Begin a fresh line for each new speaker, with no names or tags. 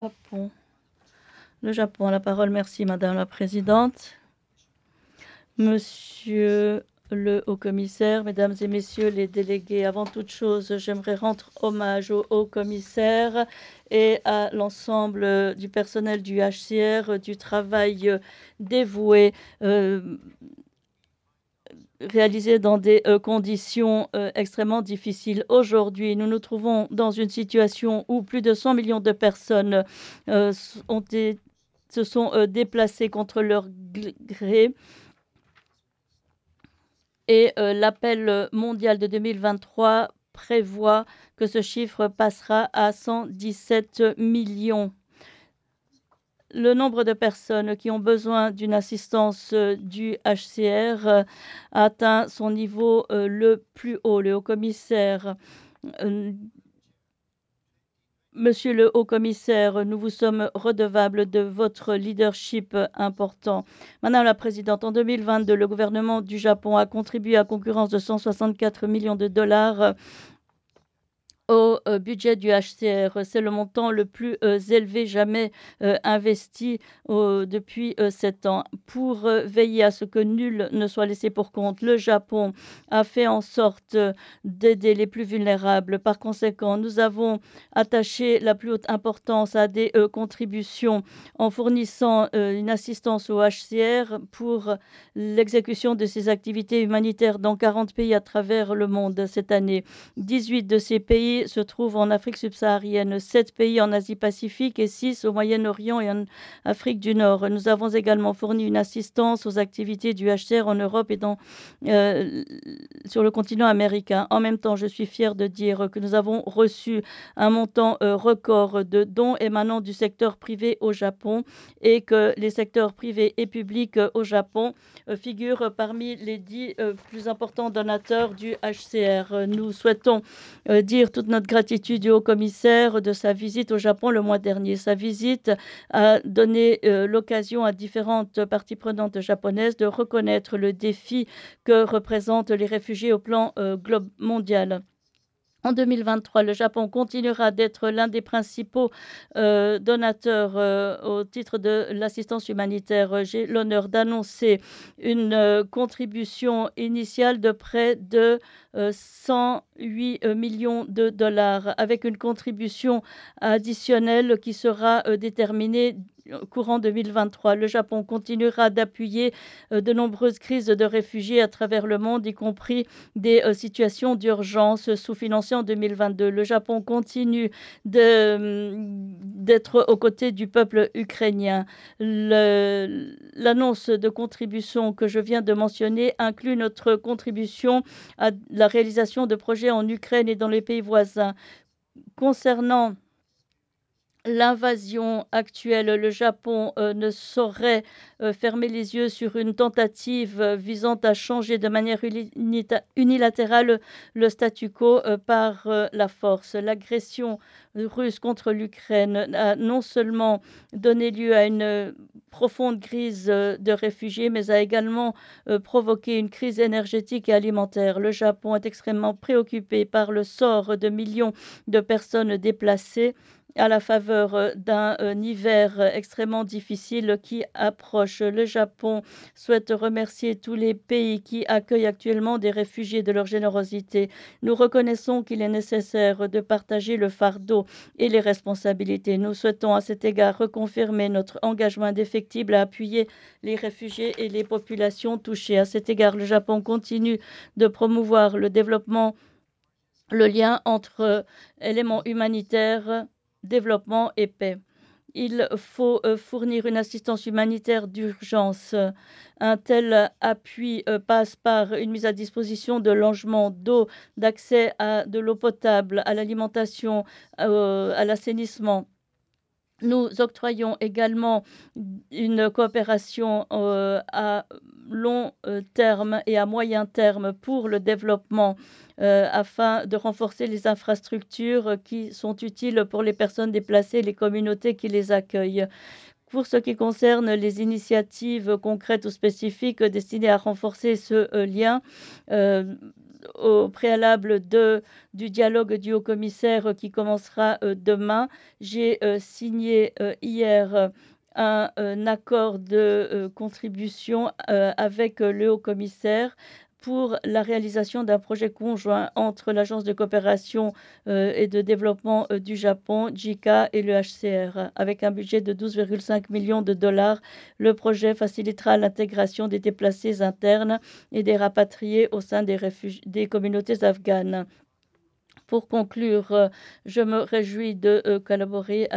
Japon. Le Japon a la parole. Merci, Madame la Présidente. Monsieur le Haut-Commissaire, Mesdames et Messieurs les délégués, avant toute chose, j'aimerais rendre hommage au Haut-Commissaire et à l'ensemble du personnel du HCR du travail dévoué réalisé dans des conditions extrêmement difficiles. Aujourd'hui, nous nous trouvons dans une situation où plus de 100 millions de personnes se sont déplacées contre leur gré. Et l'appel mondial de 2023 prévoit que ce chiffre passera à 117 millions. Le nombre de personnes qui ont besoin d'une assistance du HCR a atteint son niveau le plus haut. Le haut-commissaire, Monsieur le haut-commissaire, nous vous sommes redevables de votre leadership important. Madame la Présidente, en 2022, le gouvernement du Japon a contribué à concurrence de 164 millions de dollars au budget du HCR. C'est le montant le plus élevé jamais investi depuis 7 ans. Pour veiller à ce que nul ne soit laissé pour compte, le Japon a fait en sorte d'aider les plus vulnérables. Par conséquent, nous avons attaché la plus haute importance à des contributions en fournissant une assistance au HCR pour l'exécution de ses activités humanitaires dans 40 pays à travers le monde cette année. 18 de ces pays se trouvent en Afrique subsaharienne, 7 pays en Asie-Pacifique et 6 au Moyen-Orient et en Afrique du Nord. Nous avons également fourni une assistance aux activités du HCR en Europe et sur le continent américain. En même temps, je suis fière de dire que nous avons reçu un montant record de dons émanant du secteur privé au Japon et que les secteurs privés et publics au Japon figurent parmi les 10 plus importants donateurs du HCR. Nous souhaitons dire toute notre gratitude au haut-commissaire de sa visite au Japon le mois dernier. Sa visite a donné l'occasion à différentes parties prenantes japonaises de reconnaître le défi que représentent les réfugiés au plan mondial. En 2023, le Japon continuera d'être l'un des principaux donateurs au titre de l'assistance humanitaire. J'ai l'honneur d'annoncer une contribution initiale de près de 108 millions de dollars avec une contribution additionnelle qui sera déterminée courant 2023. Le Japon continuera d'appuyer de nombreuses crises de réfugiés à travers le monde, y compris des situations d'urgence sous-financées en 2022. Le Japon continue d'être aux côtés du peuple ukrainien. L'annonce de contribution que je viens de mentionner inclut notre contribution à la réalisation de projets en Ukraine et dans les pays voisins. Concernant l'invasion actuelle, le Japon ne saurait fermer les yeux sur une tentative visant à changer de manière unilatérale le statu quo par la force. L'agression russe contre l'Ukraine a non seulement donné lieu à une profonde crise de réfugiés, mais a également provoqué une crise énergétique et alimentaire. Le Japon est extrêmement préoccupé par le sort de millions de personnes déplacées à la faveur d'un hiver extrêmement difficile qui approche. Le Japon souhaite remercier tous les pays qui accueillent actuellement des réfugiés de leur générosité. Nous reconnaissons qu'il est nécessaire de partager le fardeau et les responsabilités. Nous souhaitons à cet égard reconfirmer notre engagement indéfectible à appuyer les réfugiés et les populations touchées. À cet égard, le Japon continue de promouvoir le développement, le lien entre éléments humanitaires, développement et paix. Il faut fournir une assistance humanitaire d'urgence. Un tel appui passe par une mise à disposition de logements, d'eau, d'accès à de l'eau potable, à l'alimentation, à l'assainissement. Nous octroyons également une coopération à long terme et à moyen terme pour le développement afin de renforcer les infrastructures qui sont utiles pour les personnes déplacées et les communautés qui les accueillent. Pour ce qui concerne les initiatives concrètes ou spécifiques destinées à renforcer ce lien, au préalable du dialogue du haut-commissaire qui commencera demain. J'ai signé hier un accord de contribution avec le haut-commissaire pour la réalisation d'un projet conjoint entre l'Agence de coopération et de développement du Japon, JICA, et le HCR. Avec un budget de 12,5 millions de dollars, le projet facilitera l'intégration des déplacés internes et des rapatriés au sein des communautés afghanes. Pour conclure, je me réjouis de collaborer